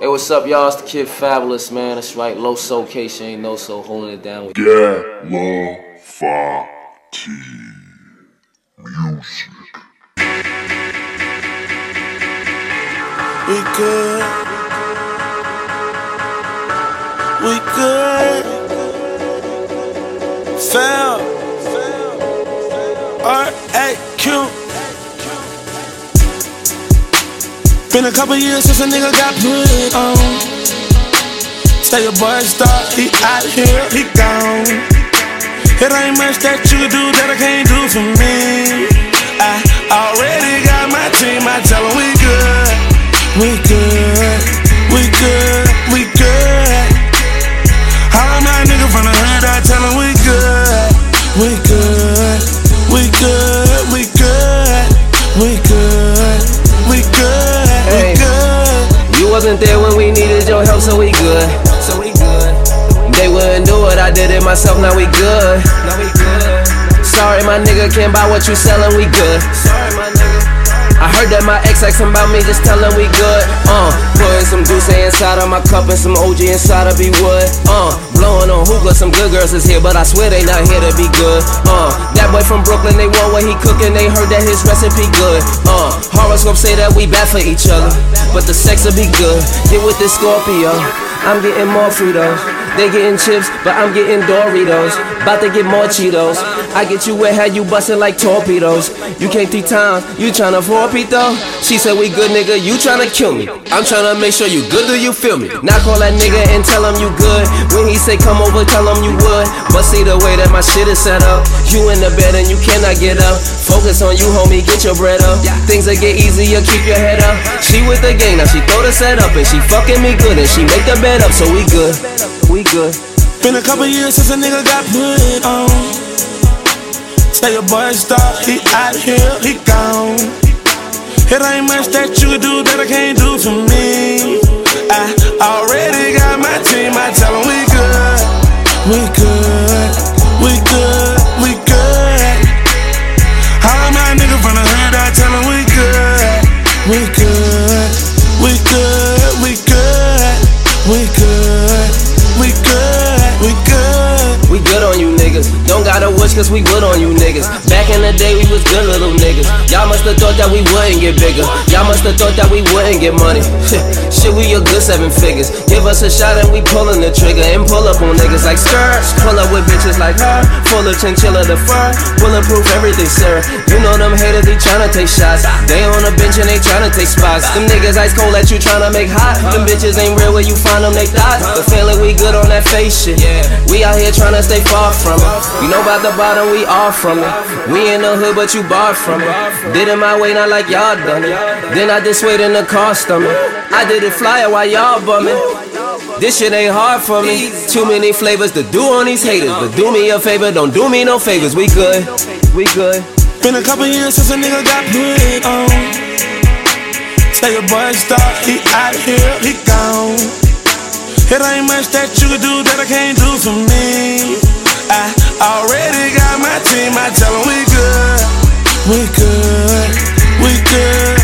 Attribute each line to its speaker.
Speaker 1: Hey, what's up, y'all? It's the Kid Fabulous, man. That's right. Low Soul K, she ain't no soul, holding it down with
Speaker 2: Get Low Fa-T Music.
Speaker 3: We good. We good. Fam. R-A-Q. Been a couple years since a nigga got put on. Say a boy star, he out here, he gone. It ain't much that you can do that I can't do for me. I already got my team, I tell them we good. We good, we good, we good. All my niggas from the hood, I tell them we good. We good, we good, we good, we good, we good, we good.
Speaker 1: You wasn't there when we needed your help, so we good. So we good. They wouldn't do it, I did it myself, now we good. Now we good. Sorry, my nigga, can't buy what you sellin', we good. Sorry, my nigga. I heard that my ex asking about me, just tell him we good. Putting some Douce inside of my cup and some OG inside of B-Wood. Blowing on hookah, some good girls is here, but I swear they not here to be good. That boy from Brooklyn, they want what he cooking, they heard that his recipe good. Horoscope say that we bad for each other, but the sex will be good. Get with this Scorpio, I'm getting more Fritos. They getting chips, but I'm getting Doritos. About to get more Cheetos. I get you wet, had you bustin' like torpedoes. You came 3 times, you tryna 4-peat though? She said we good nigga, you tryna kill me. I'm tryna make sure you good, do you feel me? Now call that nigga and tell him you good. When he say come over, tell him you would. But see the way that my shit is set up, you in the bed and you cannot get up. Focus on you homie, get your bread up. Things that get easier, keep your head up. She with the gang, now she throw the set up. And she fucking me good and she make the bed up, so we good. We good.
Speaker 3: Been a couple years since a nigga got put on. Say a boy star, he out here, he gone. It ain't much that you can do that I can't do for me. I already got my team, I tell them we good. We good, we good, we good. All my niggas from the hood, I tell them we good. We good, we good, we good, we good. We good, we good.
Speaker 1: We good on you niggas. Don't gotta wish cause we good on you niggas. Back in the day we was good little niggas. Y'all musta thought that we wouldn't get bigger. Y'all musta thought that we wouldn't get money. Shit, we a good 7 figures. Give us a shot and we pulling the trigger. And pull up on niggas like skirts. Pull up with bitches like her. Full of chinchilla the fur. Bulletproof everything, sir. You know them haters, they tryna take shots. They on the bench and they tryna take spots. Them niggas ice cold that you tryna make hot. Them bitches ain't real where you find them, they thoughts. But feeling we good on that face shit. We out here tryna stay far from it. You know about the bottom, we all from it. We in the hood, but you barred from it. Did it my way, not like y'all done it. Then I did sweat in the car stomach. I did it flyer while y'all bumming. This shit ain't hard for me. Too many flavors to do on these haters. But do me a favor, don't do me no favors. We good, we good.
Speaker 3: Been a couple years since a nigga got put on. Say a boy star, he out here, he gone. It ain't much that you can do that I can't do for me. I already got my team, I tell them we good. We good, we good,